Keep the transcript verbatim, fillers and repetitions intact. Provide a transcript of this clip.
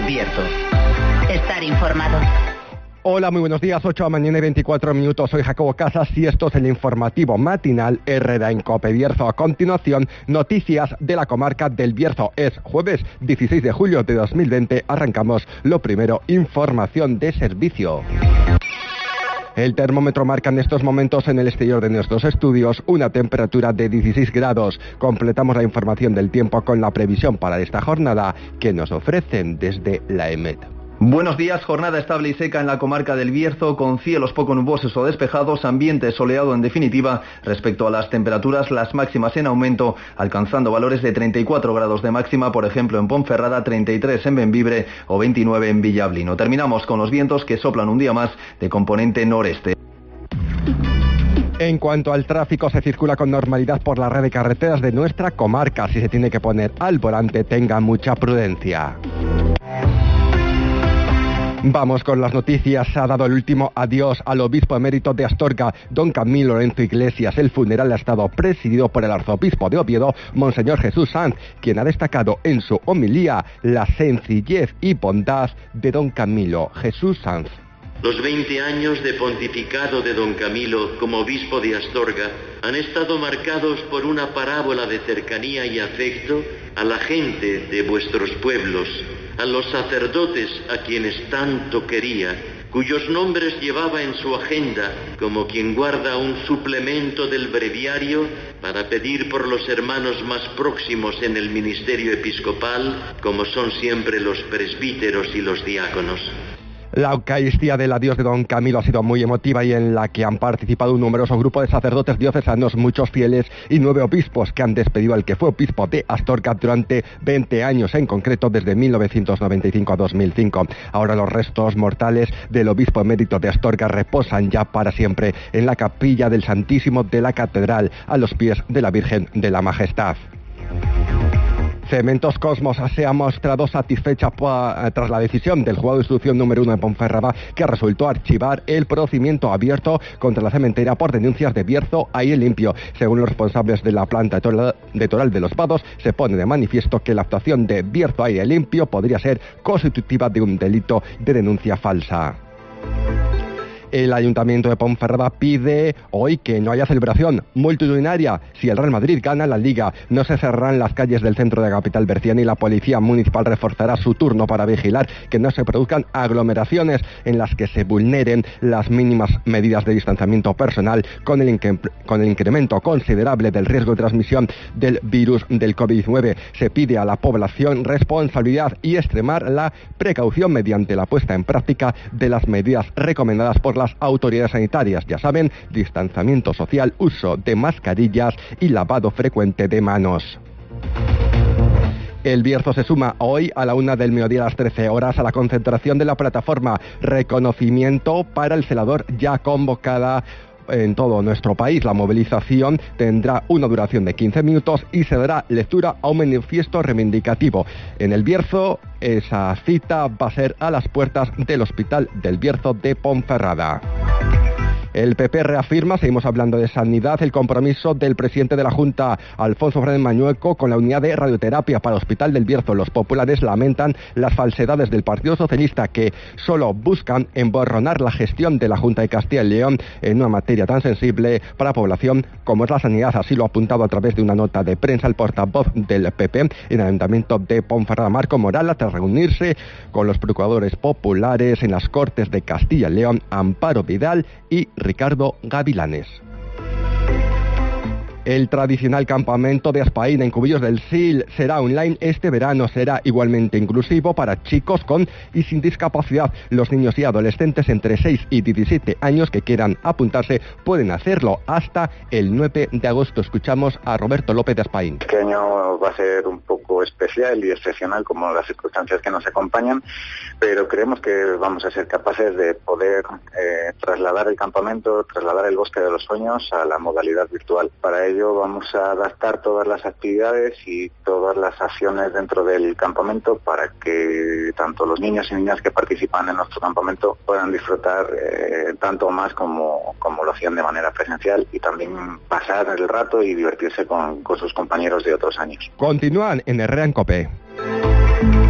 Bierzo. Estar informado. Hola, muy buenos días, ocho de la mañana y veinticuatro minutos, soy Jacobo Casas y esto es el informativo matinal Herrera en Cope Bierzo. A continuación, noticias de la comarca del Bierzo. Es jueves dieciséis de julio de dos mil veinte, arrancamos lo primero, información de servicio. El termómetro marca en estos momentos en el exterior de nuestros estudios una temperatura de dieciséis grados. Completamos la información del tiempo con la previsión para esta jornada que nos ofrecen desde la EMET. Buenos días, jornada estable y seca en la comarca del Bierzo, con cielos poco nubosos o despejados, ambiente soleado en definitiva. Respecto a las temperaturas, las máximas en aumento, alcanzando valores de treinta y cuatro grados de máxima, por ejemplo en Ponferrada, treinta y tres en Bembibre o veintinueve en Villablino. Terminamos con los vientos que soplan un día más de componente noreste. En cuanto al tráfico, se circula con normalidad por la red de carreteras de nuestra comarca. Si se tiene que poner al volante, tenga mucha prudencia. Vamos con las noticias. Ha dado el último adiós al obispo emérito de Astorga, don Camilo Lorenzo Iglesias. El funeral ha estado presidido por el arzobispo de Oviedo, monseñor Jesús Sanz, quien ha destacado en su homilía la sencillez y bondad de don Camilo Jesús Sanz. Los veinte años de pontificado de don Camilo como obispo de Astorga han estado marcados por una parábola de cercanía y afecto a la gente de vuestros pueblos, a los sacerdotes a quienes tanto quería, cuyos nombres llevaba en su agenda como quien guarda un suplemento del breviario para pedir por los hermanos más próximos en el ministerio episcopal, como son siempre los presbíteros y los diáconos. La Eucaristía del adiós de don Camilo ha sido muy emotiva y en la que han participado un numeroso grupo de sacerdotes diocesanos, muchos fieles y nueve obispos que han despedido al que fue obispo de Astorga durante veinte años, en concreto desde mil novecientos noventa y cinco a dos mil cinco. Ahora los restos mortales del obispo emérito de Astorga reposan ya para siempre en la capilla del Santísimo de la Catedral, a los pies de la Virgen de la Majestad. Cementos Cosmos se ha mostrado satisfecha tras la decisión del juzgado de instrucción número uno de Ponferrada, que resultó archivar el procedimiento abierto contra la cementera por denuncias de Bierzo Aire Limpio. Según los responsables de la planta de Toral de los Vados, se pone de manifiesto que la actuación de Bierzo Aire Limpio podría ser constitutiva de un delito de denuncia falsa. El Ayuntamiento de Ponferrada pide hoy que no haya celebración multitudinaria. Si el Real Madrid gana la Liga, no se cerrarán las calles del centro de la capital berciana y la Policía Municipal reforzará su turno para vigilar que no se produzcan aglomeraciones en las que se vulneren las mínimas medidas de distanciamiento personal, con el, inc- con el incremento considerable del riesgo de transmisión del virus del covid diecinueve. Se pide a la población responsabilidad y extremar la precaución mediante la puesta en práctica de las medidas recomendadas por las autoridades sanitarias. Ya saben, distanciamiento social, uso de mascarillas y lavado frecuente de manos. El Bierzo se suma hoy a la una del mediodía a las trece horas a la concentración de la plataforma Reconocimiento para el Celador, ya convocada en todo nuestro país. La movilización tendrá una duración de quince minutos y se dará lectura a un manifiesto reivindicativo. En el Bierzo, esa cita va a ser a las puertas del Hospital del Bierzo de Ponferrada. El P P reafirma, seguimos hablando de sanidad, el compromiso del presidente de la Junta, Alfonso Fernández Mañueco, con la unidad de radioterapia para el Hospital del Bierzo. Los populares lamentan las falsedades del Partido Socialista, que solo buscan emborronar la gestión de la Junta de Castilla y León en una materia tan sensible para la población como es la sanidad. Así lo ha apuntado a través de una nota de prensa el portavoz del P P en el Ayuntamiento de Ponferrada, Marco Morala, tras reunirse con los procuradores populares en las Cortes de Castilla y León, Amparo Vidal y Ricardo Gavilanes. El tradicional campamento de Aspaín en Cubillos del Sil será online este verano. Será igualmente inclusivo para chicos con y sin discapacidad. Los niños y adolescentes entre seis y diecisiete años que quieran apuntarse pueden hacerlo hasta el nueve de agosto. Escuchamos a Roberto López de Aspaín. Este año va a ser un poco especial y excepcional como las circunstancias que nos acompañan, pero creemos que vamos a ser capaces de poder eh, trasladar el campamento, trasladar el bosque de los sueños a la modalidad virtual. Para ello vamos a adaptar todas las actividades y todas las acciones dentro del campamento para que tanto los niños y niñas que participan en nuestro campamento puedan disfrutar eh, tanto más como, como lo hacían de manera presencial, y también pasar el rato y divertirse con, con sus compañeros de otros años. Continúan en Herrera en Cope.